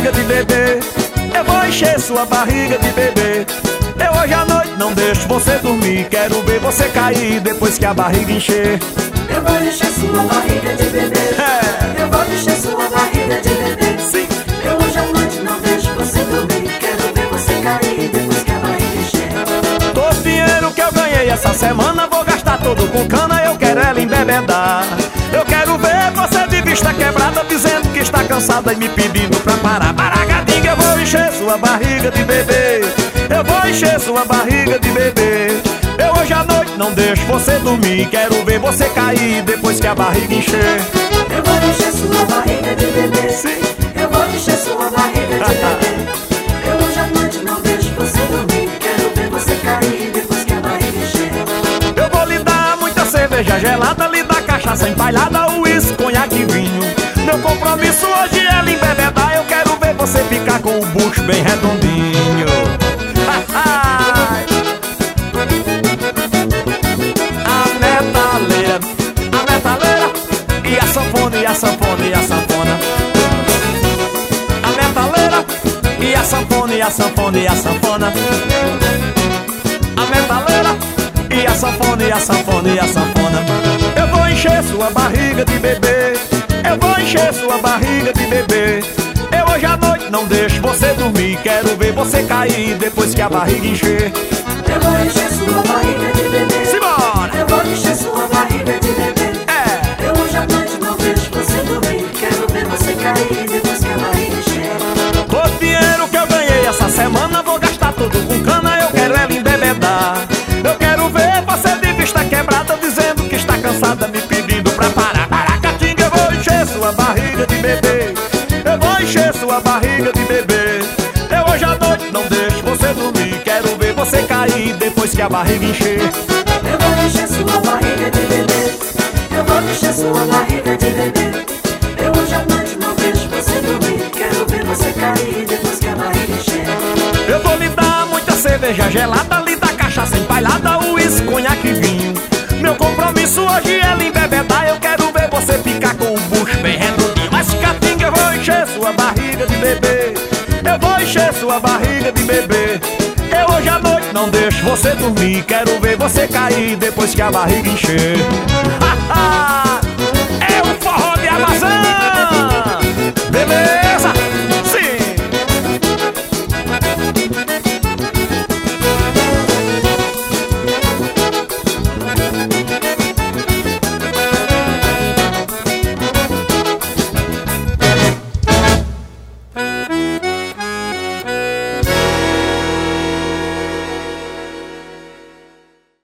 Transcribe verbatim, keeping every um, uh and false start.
barriga de bebê. Eu vou encher sua barriga de bebê. Eu hoje à noite não deixo você dormir. Quero ver você cair depois que a barriga encher. Eu vou encher sua barriga de bebê. É. Eu vou encher sua barriga de bebê. Sim. Eu hoje à noite não deixo você dormir. Quero ver você cair depois que a barriga encher. Todo o dinheiro que eu ganhei essa semana vou gastar todo com cana. Eu quero ela embebedar. Eu quero ver você de vista quebrada, dizendo que está cansada e me pedindo pra parar. Paragadinga, eu vou encher sua barriga de bebê. Eu vou encher sua barriga de bebê. Eu hoje à noite não deixo você dormir. Quero ver você cair depois que a barriga encher. Eu vou encher sua barriga de bebê. Sim. Eu vou encher sua barriga de bebê. Eu hoje à noite não deixo você dormir. Quero ver você cair depois que a barriga encher. Eu vou lhe dar muita cerveja gelada, lhe dar cachaça empalhada, uísque, conhaque e vinho. Meu compromisso hoje é lhe embebedar. Eu quero ver você ficar com o bucho bem redondinho. A metaleira, a metaleira e a sanfona, e a sanfona, e a sanfona. A metaleira e a sanfona, e a sanfona, e a sanfona. A metaleira e a sanfona, e a sanfona, e a sanfona. Eu vou encher sua barriga de bebê. Eu vou encher sua barriga de bebê. Eu hoje à noite não deixo você dormir. Quero ver você cair depois que a barriga encher. Eu vou encher sua barriga de bebê. Simbora! Eu vou encher sua barriga de bebê. É! Eu hoje à noite não deixo você dormir. Quero ver você cair depois que a barriga encher. Todo o dinheiro que eu ganhei essa semana vou gastar tudo com cana. Eu quero ela embebedar. Eu quero ver você de vista quebrada, dizendo que está cansada, me pedindo pra parar. Paracatinga, eu vou encher sua barriga de bebê. Eu vou encher sua barriga de bebê. Eu hoje à noite não deixo você dormir. Quero ver você cair depois que a barriga encher. Eu vou encher sua barriga de bebê. Eu vou encher sua barriga de bebê. Eu hoje à noite não deixo você dormir. Quero ver você cair depois que a barriga encher. Eu vou lhe dar muita cerveja gelada, lhe dar cachaça empalhada, uísque, conhaque e vinho. Meu compromisso hoje é lhe embebedar. Eu quero ver você ficar com o bucho bem redondinho. Mas catinga, eu vou encher sua barriga de bebê. Eu vou encher sua barriga de bebê. Eu hoje à noite não deixo você dormir. Quero ver você cair depois que a barriga encher. É o forró de Amazônia.